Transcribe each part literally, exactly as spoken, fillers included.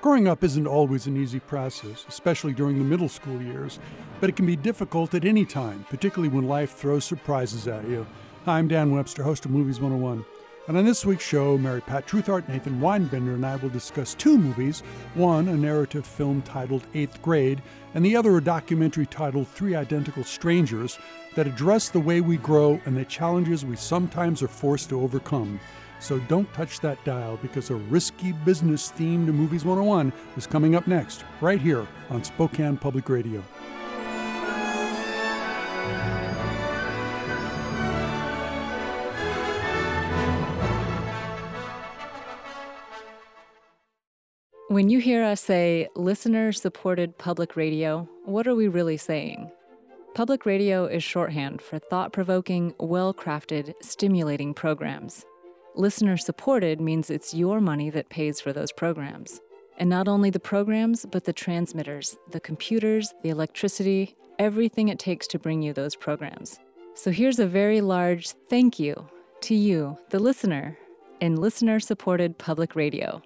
Growing up isn't always an easy process, especially during the middle school years, but it can be difficult at any time, particularly when life throws surprises at you. Hi, I'm Dan Webster, host of Movies one oh one. And on this week's show, Mary Pat Truthart, Nathan Weinbender, and I will discuss two movies, one a narrative film titled Eighth Grade, and the other a documentary titled Three Identical Strangers, that address the way we grow and the challenges we sometimes are forced to overcome. So don't touch that dial, because a risky business theme to Movies one oh one is coming up next, right here on Spokane Public Radio. When you hear us say listener-supported public radio, what are we really saying? Public radio is shorthand for thought-provoking, well-crafted, stimulating programs. Listener-supported means it's your money that pays for those programs. And not only the programs, but the transmitters, the computers, the electricity, everything it takes to bring you those programs. So here's a very large thank you to you, the listener, in listener-supported public radio.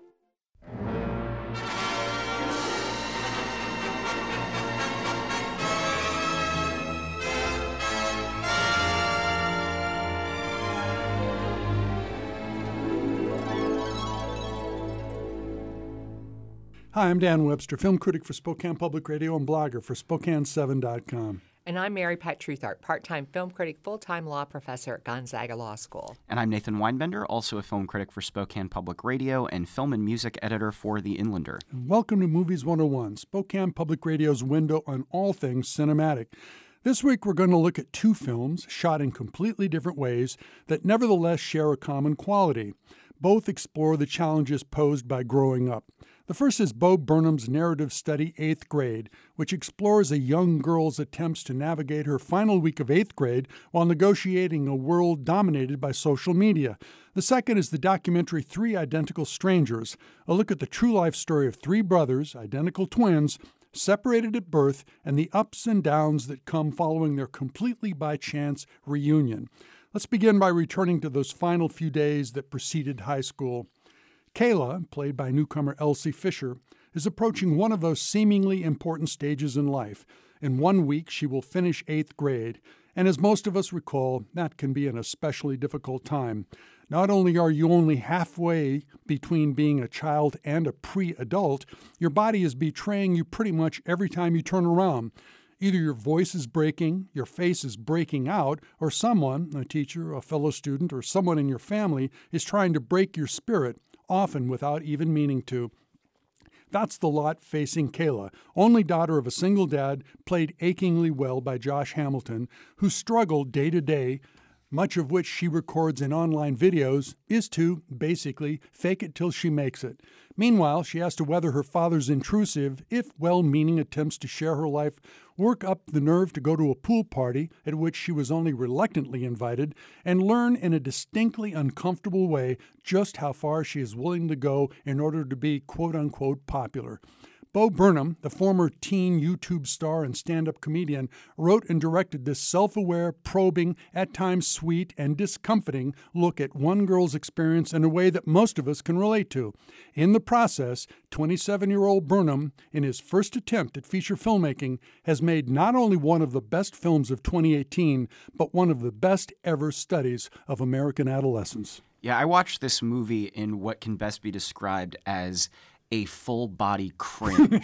Hi, I'm Dan Webster, film critic for Spokane Public Radio and blogger for Spokane seven dot com. And I'm Mary Pat Truthart, part-time film critic, full-time law professor at Gonzaga Law School. And I'm Nathan Weinbender, also a film critic for Spokane Public Radio and film and music editor for The Inlander. And welcome to Movies one oh one, Spokane Public Radio's window on all things cinematic. This week we're going to look at two films shot in completely different ways that nevertheless share a common quality. Both explore the challenges posed by growing up. The first is Bo Burnham's narrative study, Eighth Grade, which explores a young girl's attempts to navigate her final week of eighth grade while negotiating a world dominated by social media. The second is the documentary Three Identical Strangers, a look at the true life story of three brothers, identical twins, separated at birth, and the ups and downs that come following their completely by chance reunion. Let's begin by returning to those final few days that preceded high school. Kayla, played by newcomer Elsie Fisher, is approaching one of those seemingly important stages in life. In one week, she will finish eighth grade, and as most of us recall, that can be an especially difficult time. Not only are you only halfway between being a child and a pre-adult, your body is betraying you pretty much every time you turn around. Either your voice is breaking, your face is breaking out, or someone, a teacher, a fellow student, or someone in your family, is trying to break your spirit, often without even meaning to. That's the lot facing Kayla, only daughter of a single dad, played achingly well by Josh Hamilton, who struggled day to day, much of which she records in online videos, is to, basically, fake it till she makes it. Meanwhile, she has to weather her father's intrusive, if well-meaning attempts to share her life, work up the nerve to go to a pool party at which she was only reluctantly invited, and learn in a distinctly uncomfortable way just how far she is willing to go in order to be quote-unquote popular. Bo Burnham, the former teen YouTube star and stand-up comedian, wrote and directed this self-aware, probing, at times sweet and discomforting look at one girl's experience in a way that most of us can relate to. In the process, twenty-seven-year-old Burnham, in his first attempt at feature filmmaking, has made not only one of the best films of twenty eighteen, but one of the best ever studies of American adolescence. Yeah, I watched this movie in what can best be described as a full-body cringe.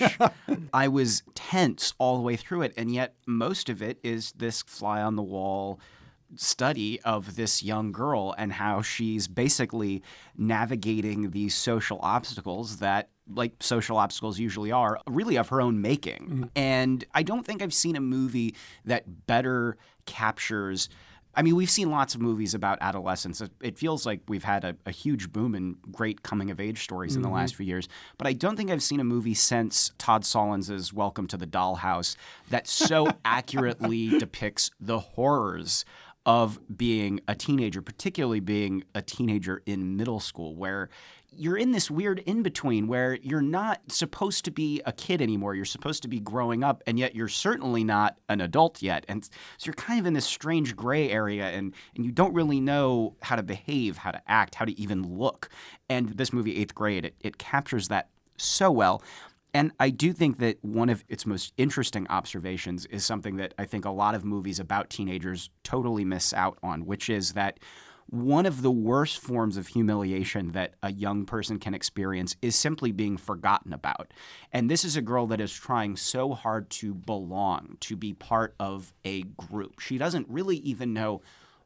I was tense all the way through it, and yet most of it is this fly-on-the-wall study of this young girl and how she's basically navigating these social obstacles that, like social obstacles usually are, really of her own making. Mm-hmm. And I don't think I've seen a movie that better captures I mean, we've seen lots of movies about adolescence. It feels like we've had a, a huge boom in great coming-of-age stories in mm-hmm. the last few years. But I don't think I've seen a movie since Todd Solondz' Welcome to the Dollhouse that so accurately depicts the horrors of being a teenager, particularly being a teenager in middle school, where you're in this weird in-between where you're not supposed to be a kid anymore. You're supposed to be growing up, and yet you're certainly not an adult yet. And so you're kind of in this strange gray area, and, and you don't really know how to behave, how to act, how to even look. And this movie, Eighth Grade, it, it captures that so well. And I do think that one of its most interesting observations is something that I think a lot of movies about teenagers totally miss out on, which is that one of the worst forms of humiliation that a young person can experience is simply being forgotten about. And this is a girl that is trying so hard to belong, to be part of a group. She doesn't really even know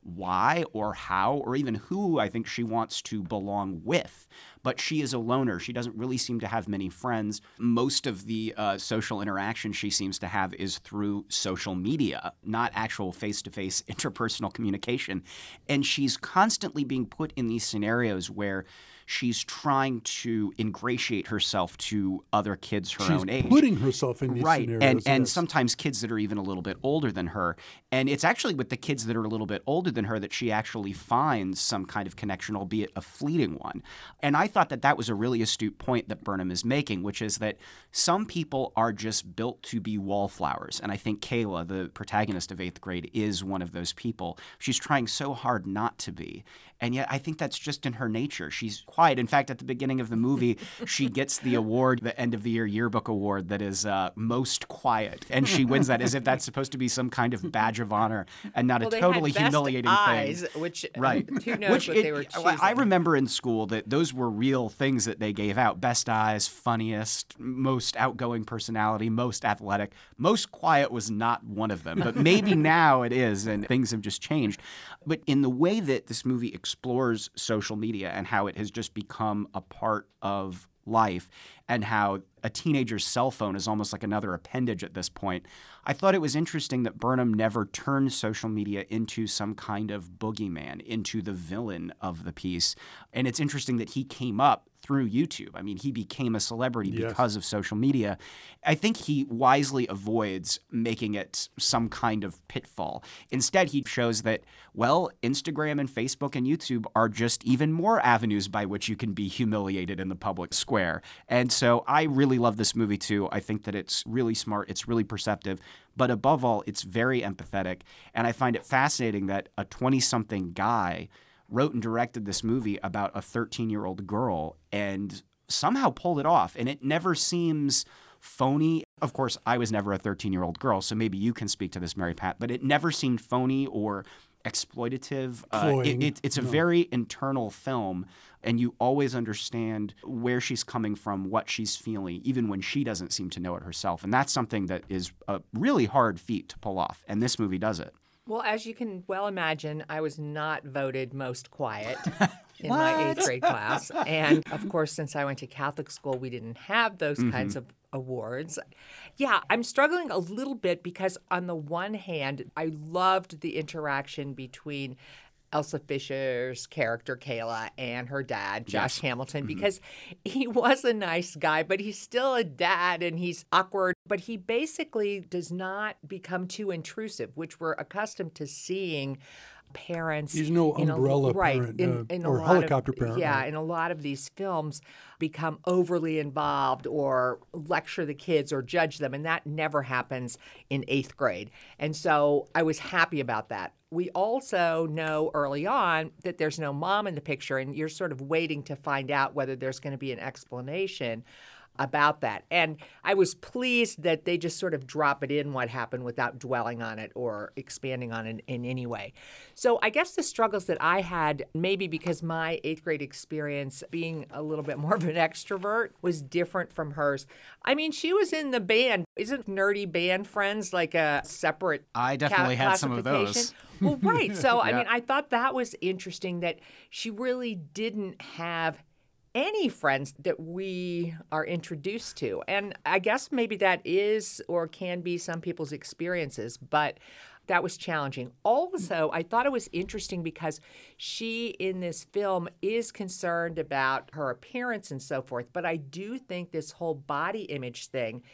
why or how or even who I think she wants to belong with. But she is a loner. She doesn't really seem to have many friends. Most of the uh, social interaction she seems to have is through social media, not actual face-to-face interpersonal communication. And she's constantly being put in these scenarios where she's trying to ingratiate herself to other kids her she's own age. putting herself in these right. scenarios. And, and yes. sometimes kids that are even a little bit older than her. And it's actually with the kids that are a little bit older than her that she actually finds some kind of connection, albeit a fleeting one. And I thought that that was a really astute point that Burnham is making, which is that some people are just built to be wallflowers. And I think Kayla, the protagonist of eighth grade, is one of those people. She's trying so hard not to be. And yet I think that's just in her nature. She's quiet. In fact, at the beginning of the movie, she gets the award, the end of the year yearbook award that is uh, most quiet. And she wins that as if that's supposed to be some kind of badge of honor and not well, a totally they had best humiliating eyes, thing. Which, right. who knows which what it, they were choosing. I remember in school that those were real things that they gave out. Best eyes, funniest, most outgoing personality, most athletic. Most quiet was not one of them. But maybe now it is, and things have just changed. But in the way that this movie explores social media and how it has just become a part of life and how a teenager's cell phone is almost like another appendage at this point, I thought it was interesting that Burnham never turned social media into some kind of boogeyman, into the villain of the piece. And it's interesting that he came up through YouTube. I mean, he became a celebrity yes. because of social media. I think he wisely avoids making it some kind of pitfall. Instead, he shows that, well, Instagram and Facebook and YouTube are just even more avenues by which you can be humiliated in the public square. And so I really love this movie, too. I think that it's really smart. It's really perceptive. But above all, it's very empathetic. And I find it fascinating that a twenty-something guy wrote and directed this movie about a thirteen-year-old girl and somehow pulled it off. And it never seems phony. Of course, I was never a thirteen-year-old girl, so maybe you can speak to this, Mary Pat, but it never seemed phony or exploitative. Uh, it, it, it's a no. very internal film, and you always understand where she's coming from, what she's feeling, even when she doesn't seem to know it herself. And that's something that is a really hard feat to pull off, and this movie does it. Well, as you can well imagine, I was not voted most quiet in What? my eighth grade class. And of course, since I went to Catholic school, we didn't have those Mm-hmm. kinds of awards. Yeah, I'm struggling a little bit because on the one hand, I loved the interaction between Elsa Fisher's character, Kayla, and her dad, Josh Yes. Hamilton, Mhm. because he was a nice guy, but he's still a dad and he's awkward. But he basically does not become too intrusive, which we're accustomed to seeing parents. He's no in a- umbrella right, parent, in, uh, in a or lot helicopter of, parent, Yeah, right. in a lot of these films become overly involved or lecture the kids or judge them, and that never happens in eighth grade. And so I was happy about that. We also know early on that there's no mom in the picture, and you're sort of waiting to find out whether there's going to be an explanation about that. And I was pleased that they just sort of drop it in what happened without dwelling on it or expanding on it in any way. So I guess the struggles that I had, maybe because my eighth grade experience being a little bit more of an extrovert was different from hers. I mean, she was in the band. Isn't Nerdy Band Friends like a separate I definitely ca- had some of those. classification? Well, right. So, I Yeah. mean, I thought that was interesting that she really didn't have any friends that we are introduced to. And I guess maybe that is or can be some people's experiences, but that was challenging. Also, I thought it was interesting because she in this film is concerned about her appearance and so forth, but I do think this whole body image thing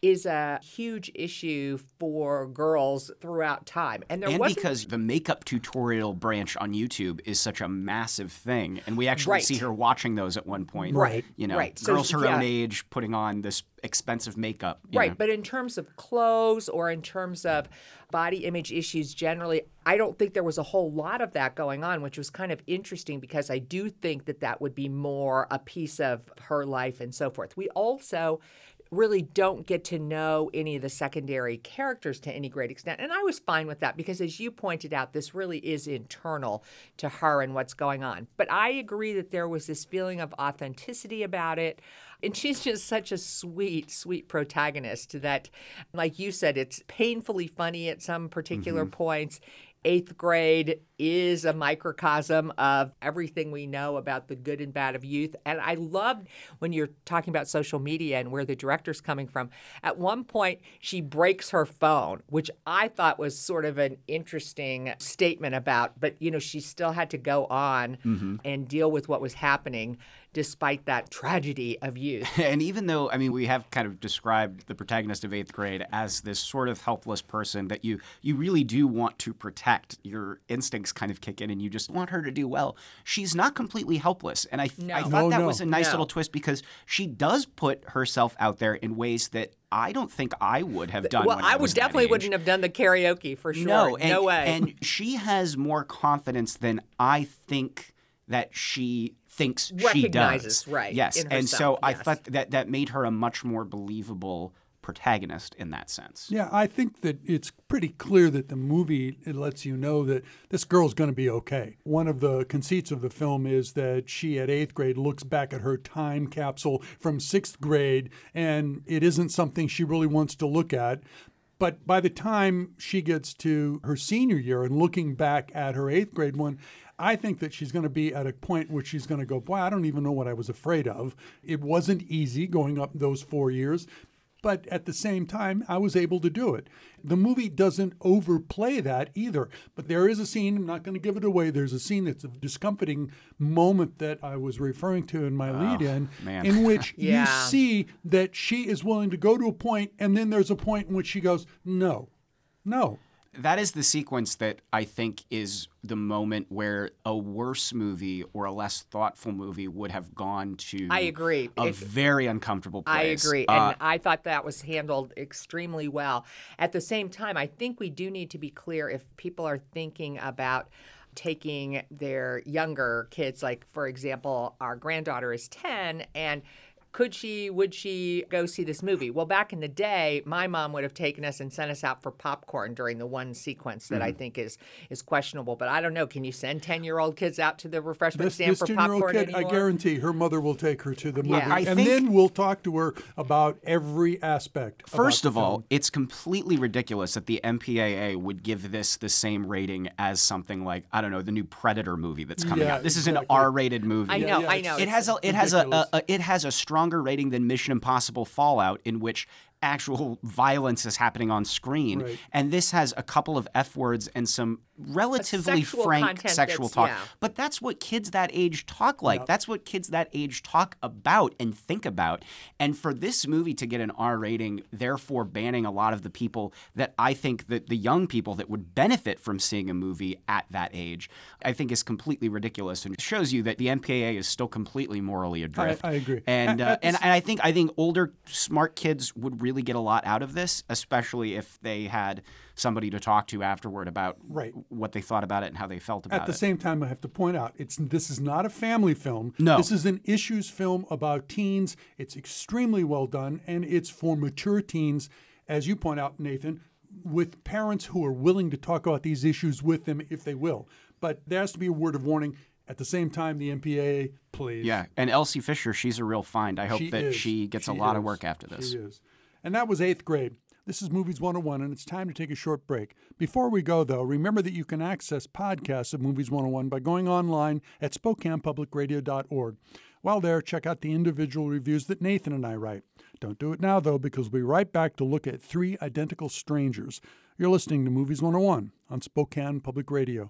is a huge issue for girls throughout time. And there and wasn't because the makeup tutorial branch on YouTube is such a massive thing, and we actually Right. see her watching those at one point. Right. You know, Right. So, girls her yeah. own age putting on this expensive makeup. you Right, know. but in terms of clothes or in terms of body image issues generally, I don't think there was a whole lot of that going on, which was kind of interesting because I do think that that would be more a piece of her life and so forth. We also really don't get to know any of the secondary characters to any great extent. And I was fine with that because, as you pointed out, this really is internal to her and what's going on. But I agree that there was this feeling of authenticity about it. And she's just such a sweet, sweet protagonist that, like you said, it's painfully funny at some particular Mm-hmm. points. Eighth grade is a microcosm of everything we know about the good and bad of youth. And I loved when you're talking about social media and where the director's coming from. At one point, she breaks her phone, which I thought was sort of an interesting statement about, but, you know, she still had to go on Mm-hmm. and deal with what was happening despite that tragedy of youth. And even though, I mean, we have kind of described the protagonist of eighth grade as this sort of helpless person that you you really do want to protect. Your instincts kind of kick in and you just want her to do well. She's not completely helpless. And I, No. I thought No, that no. was a nice No. little twist because she does put herself out there in ways that I don't think I would have done Well, when I, I would was that definitely age. wouldn't have done the karaoke for sure. No, and, no way. and she has more confidence than I think that she thinks she Recognizes, does. right, Yes, in and so herself, I yes. thought that that made her a much more believable protagonist in that sense. Yeah, I think that it's pretty clear that the movie it lets you know that this girl's going to be okay. One of the conceits of the film is that she at eighth grade looks back at her time capsule from sixth grade, and it isn't something she really wants to look at. But by the time she gets to her senior year and looking back at her eighth grade one, I think that she's going to be at a point where she's going to go, boy, I don't even know what I was afraid of. It wasn't easy going up those four years. But at the same time, I was able to do it. The movie doesn't overplay that either. But there is a scene, I'm not going to give it away, there's a scene that's a discomforting moment that I was referring to in my lead-in, man. in which Yeah. you see that she is willing to go to a point, and then there's a point in which she goes, no, no. That is the sequence that I think is the moment where a worse movie or a less thoughtful movie would have gone to I agree. a If- very uncomfortable I place. agree. Uh, And I thought that was handled extremely well. At the same time, I think we do need to be clear if people are thinking about taking their younger kids, like, for example, our granddaughter is ten, and could she, would she go see this movie? Well, back in the day, my mom would have taken us and sent us out for popcorn during the one sequence that I Mm-hmm. think is is questionable. But I don't know. Can you send ten-year-old kids out to the refreshment This, stand this for ten-year-old popcorn kid, anymore? I guarantee her mother will take her to the movie. Yeah. I and think- then we'll talk to her about every aspect. about First the of all, film. it's completely ridiculous that the M P A A would give this the same rating as something like, I don't know, the new Predator movie that's coming Yeah, out. This exactly. is an R-rated movie. I know, yeah, I it's- know. It has a it has a, ridiculous. a, a it has a stronger rating than Mission Impossible Fallout, in which actual violence is happening on screen. Right. And this has a couple of F words and some relatively sexual frank content sexual that's- talk. yeah. But that's what kids that age talk like. That's what kids that age talk about and think about. And for this movie to get an R rating, therefore banning a lot of the people that I think that the young people that would benefit from seeing a movie at that age, I think is completely ridiculous and shows you that the M P A A is still completely morally adrift. I agree. And At- uh, at and, this- and I think I think older smart kids would really get a lot out of this, especially if they had somebody to talk to afterward about Right. what they thought about it and how they felt about At the it. same time, I have to point out, it's this is not a family film. No. This is an issues film about teens. It's extremely well done, and it's for mature teens, as you point out, Nathan, with parents who are willing to talk about these issues with them if they will. But there has to be a word of warning. At the same time, the M P A A, please. Yeah, and Elsie Fisher, she's a real find. I hope She that is. she gets a She lot of is. work after this. She is. And that was eighth grade. This is Movies one oh one, and it's time to take a short break. Before we go, though, remember that you can access podcasts of Movies one oh one by going online at Spokane Public Radio dot org. While there, check out the individual reviews that Nathan and I write. Don't do it now, though, because we'll be right back to look at Three Identical Strangers. You're listening to Movies one oh one on Spokane Public Radio.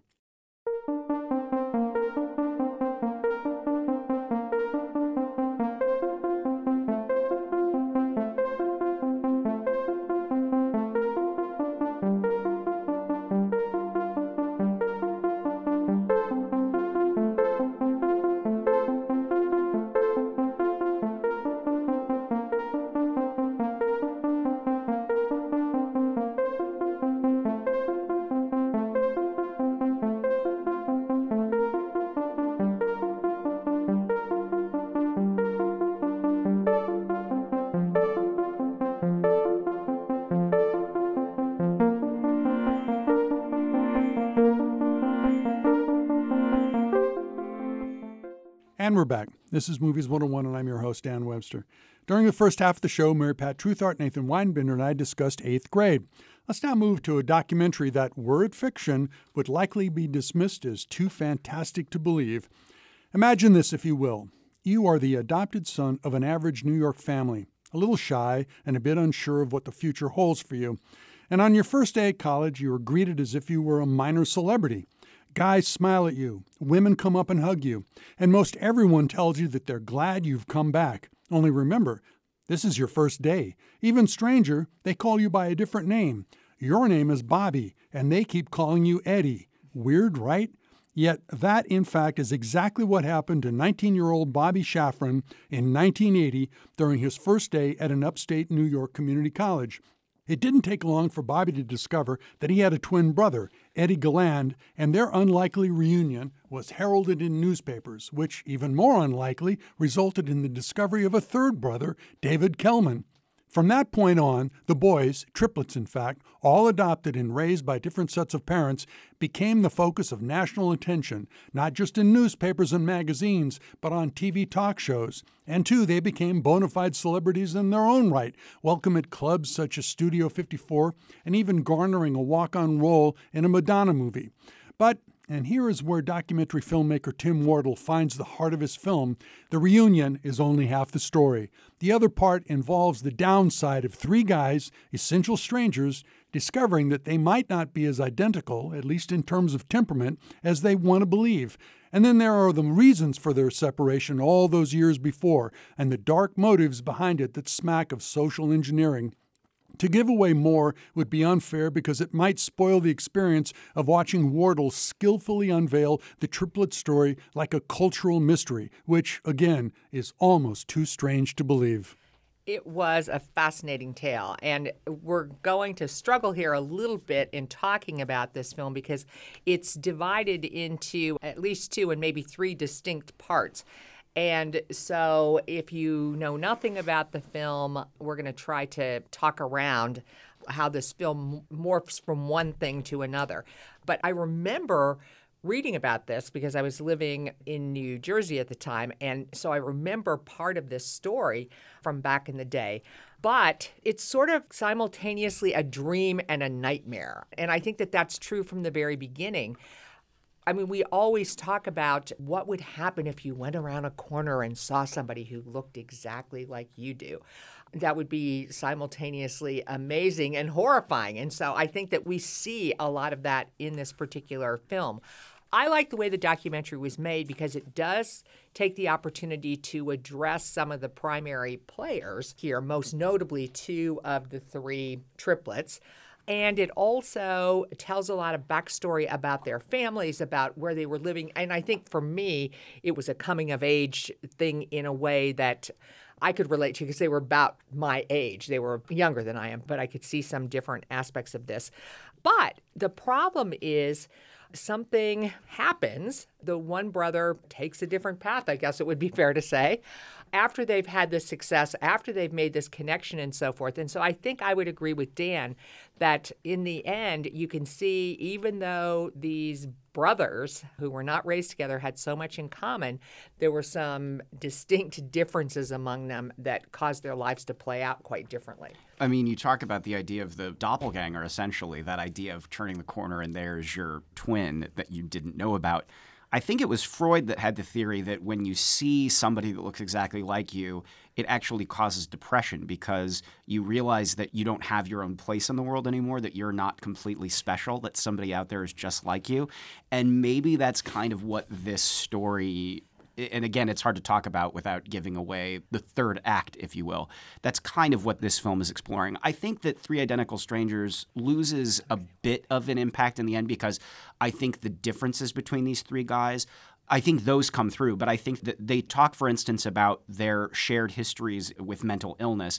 And we're back. This is Movies one oh one, and I'm your host, Dan Webster. During the first half of the show, Mary Pat Truthart, Nathan Weinbinder, and I discussed Eighth Grade. Let's now move to a documentary that, were it fiction, would likely be dismissed as too fantastic to believe. Imagine this, if you will. You are the adopted son of an average New York family, a little shy and a bit unsure of what the future holds for you. And on your first day at college, you are greeted as if you were a minor celebrity. Guys smile at you, women come up and hug you, and most everyone tells you that they're glad you've come back. Only remember, this is your first day. Even stranger, they call you by a different name. Your name is Bobby, and they keep calling you Eddie. Weird, right? Yet that, in fact, is exactly what happened to nineteen-year-old Bobby Shafran in nineteen eighty during his first day at an upstate New York community college. It didn't take long for Bobby to discover that he had a twin brother, Eddie Galland, and their unlikely reunion was heralded in newspapers, which, even more unlikely, resulted in the discovery of a third brother, David Kellman. From that point on, the boys, triplets in fact, all adopted and raised by different sets of parents, became the focus of national attention, not just in newspapers and magazines, but on T V talk shows. And too, they became bona fide celebrities in their own right, welcome at clubs such as Studio fifty-four, and even garnering a walk-on role in a Madonna movie. But, and here is where documentary filmmaker Tim Wardle finds the heart of his film, the reunion is only half the story. The other part involves the downside of three guys, essential strangers, discovering that they might not be as identical, at least in terms of temperament, as they want to believe. And then there are the reasons for their separation all those years before, and the dark motives behind it that smack of social engineering. To give away more would be unfair because it might spoil the experience of watching Wardle skillfully unveil the triplet story like a cultural mystery, which, again, is almost too strange to believe. It was a fascinating tale, and we're going to struggle here a little bit in talking about this film because it's divided into at least two and maybe three distinct parts. And so if you know nothing about the film, we're going to try to talk around how this film morphs from one thing to another. But I remember reading about this because I was living in New Jersey at the time, and so I remember part of this story from back in the day. But it's sort of simultaneously a dream and a nightmare, and I think that that's true from the very beginning. I mean, we always talk about what would happen if you went around a corner and saw somebody who looked exactly like you do. That would be simultaneously amazing and horrifying. And so I think that we see a lot of that in this particular film. I like the way the documentary was made because it does take the opportunity to address some of the primary players here, most notably two of the three triplets. And it also tells a lot of backstory about their families, about where they were living. And I think for me, it was a coming-of-age thing in a way that I could relate to because they were about my age. They were younger than I am, but I could see some different aspects of this. But the problem is something happens. The one brother takes a different path, I guess it would be fair to say, after they've had this success, after they've made this connection and so forth. And so I think I would agree with Dan that in the end, you can see even though these brothers who were not raised together had so much in common, there were some distinct differences among them that caused their lives to play out quite differently. I mean, you talk about the idea of the doppelganger, essentially, that idea of turning the corner and there's your twin that you didn't know about. I think it was Freud that had the theory that when you see somebody that looks exactly like you, it actually causes depression because you realize that you don't have your own place in the world anymore, that you're not completely special, that somebody out there is just like you. And maybe that's kind of what this story – and again, it's hard to talk about without giving away the third act, if you will. That's kind of what this film is exploring. I think that Three Identical Strangers loses a bit of an impact in the end because I think the differences between these three guys, I think those come through. But I think that they talk, for instance, about their shared histories with mental illness.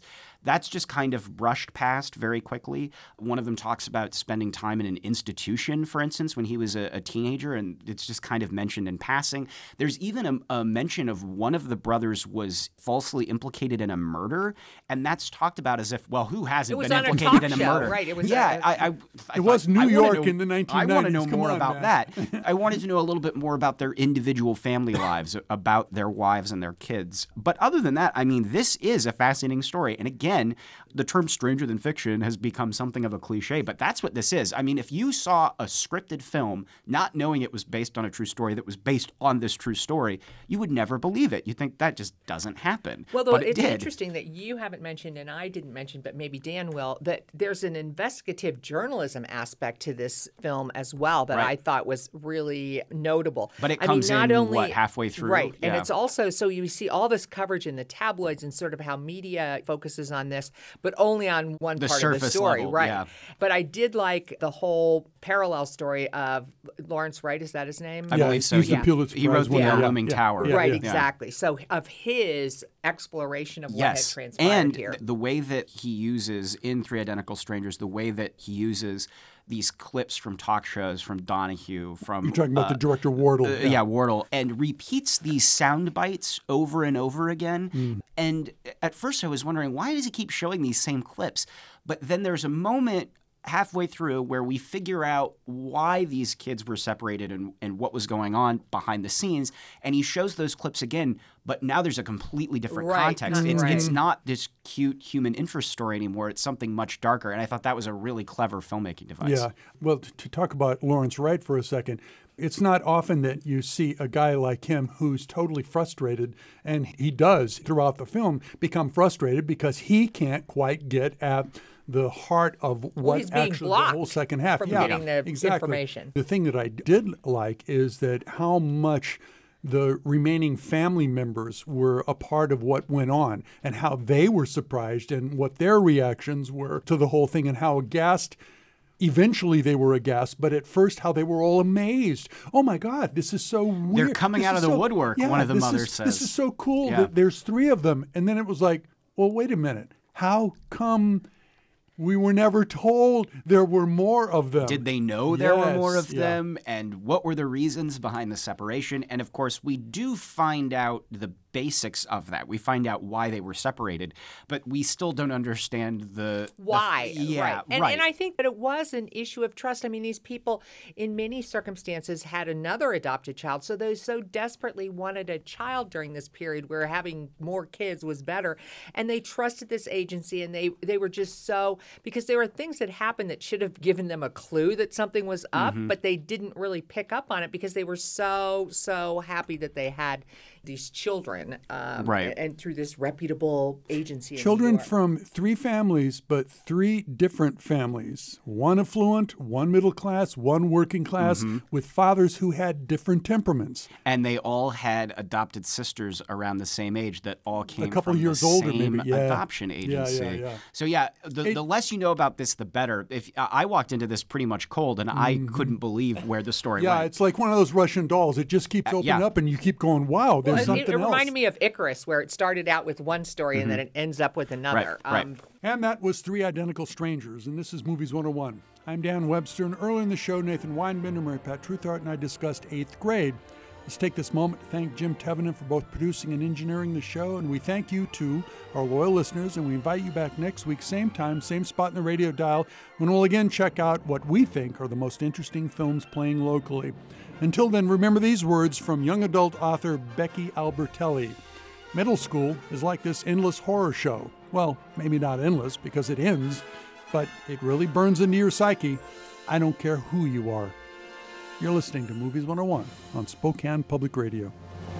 That's just kind of brushed past very quickly. One of them talks about spending time in an institution, for instance, when he was a, a teenager, and it's just kind of mentioned in passing. There's even a, a mention of one of the brothers was falsely implicated in a murder, and that's talked about as if, well, who hasn't been implicated in a show, murder? Right? It was yeah, a, I, I, I it was New I York know, in the nineteen nineties. I want to know Come more on, about man. that. I wanted to know a little bit more about their individual family lives, about their wives and their kids. But other than that, I mean, this is a fascinating story. And again, the term stranger than fiction has become something of a cliche, but that's what this is. I mean, if you saw a scripted film not knowing it was based on a true story that was based on this true story, you would never believe it. You'd think that just doesn't happen. Well, though, but it it's did. interesting that you haven't mentioned, and I didn't mention, but maybe Dan will, that there's an investigative journalism aspect to this film as well that Right. I thought was really notable. But it I comes mean, not in, only, what, halfway through? Right. And Yeah. it's also, so you see all this coverage in the tabloids and sort of how media focuses on this, but only on one The part of the surface story. level, right. yeah. But I did like the whole parallel story of Lawrence Wright, is that his name? I Yeah, believe so. he's the He- Pulitzer he Prize wrote The winner. Yeah, Looming yeah, Tower. yeah, Right, yeah. exactly. So of his exploration of what Yes, had transpired and here. th- the way that he uses in Three Identical Strangers, the way that he uses these clips from talk shows, from Donahue, from You're talking about uh, the director Wardle. uh, yeah. Wardle, and repeats these sound bites over and over again. Mm. And at first, I was wondering, why does he keep showing these same clips? But then there's a moment halfway through where we figure out why these kids were separated and, and what was going on behind the scenes. And he shows those clips again, but now there's a completely different Right, context. not- It's, right. it's not this cute human interest story anymore. It's something much darker. And I thought that was a really clever filmmaking device. Yeah. Well, t- to talk about Lawrence Wright for a second, it's not often that you see a guy like him who's totally frustrated, and he does throughout the film become frustrated because he can't quite get at the heart of what he's being actually blocked the whole second half. from yeah, getting the exactly. information. The thing that I did like is that how much the remaining family members were a part of what went on and how they were surprised and what their reactions were to the whole thing and how aghast eventually they were aghast, but at first how they were all amazed. Oh my God, this is so weird. They're coming This out is of the so- woodwork, yeah, one of the this mothers is, This says. is so cool Yeah. that there's three of them. And then it was like, well, wait a minute. How come we were never told there were more of them? Did they know there were more Yes, of yeah. them? And what were the reasons behind the separation? And of course, we do find out the basics of that. We find out why they were separated, but we still don't understand the the- Why? yeah, right. And, right. and I think that it was an issue of trust. I mean, these people, in many circumstances, had another adopted child, so they so desperately wanted a child during this period where having more kids was better, and they trusted this agency, and they they were just so because there were things that happened that should have given them a clue that something was up, Mm-hmm. but they didn't really pick up on it because they were so so happy that they had these children, um, Right. and through this reputable agency. in New Children York. from three families, but three different families. One affluent, one middle class, one working class, Mm-hmm. with fathers who had different temperaments. And they all had adopted sisters around the same age that all came couple from years the older, same maybe. Yeah. adoption Yeah, agency. yeah, yeah. So yeah, the, It- the less you know about this, the better. If I walked into this pretty much cold, and I couldn't believe where the story Mm-hmm. Yeah, went. it's like one of those Russian dolls. It just keeps opening yeah. up, and you keep going, wow, there's Well, it, something it else. reminded me of Icarus, where it started out with one story and then it ends up with another. Right, right. Um, And that was Three Identical Strangers, and this is Movies one oh one. I'm Dan Webster, and earlier in the show, Nathan Weinbender, Mary Pat Truthart, and I discussed eighth grade. Let's take this moment to thank Jim Tevenin for both producing and engineering the show, and we thank you to our loyal listeners, and we invite you back next week, same time, same spot in the radio dial, when we'll again check out what we think are the most interesting films playing locally. Until then, remember these words from young adult author Becky Albertelli. Middle school is like this endless horror show. Well, maybe not endless because it ends, but it really burns into your psyche. I don't care who you are. You're listening to Movies one oh one on Spokane Public Radio.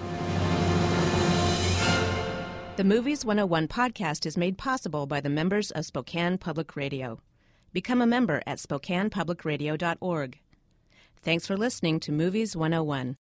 The Movies one oh one podcast is made possible by the members of Spokane Public Radio. Become a member at spokane public radio dot org. Thanks for listening to Movies one oh one.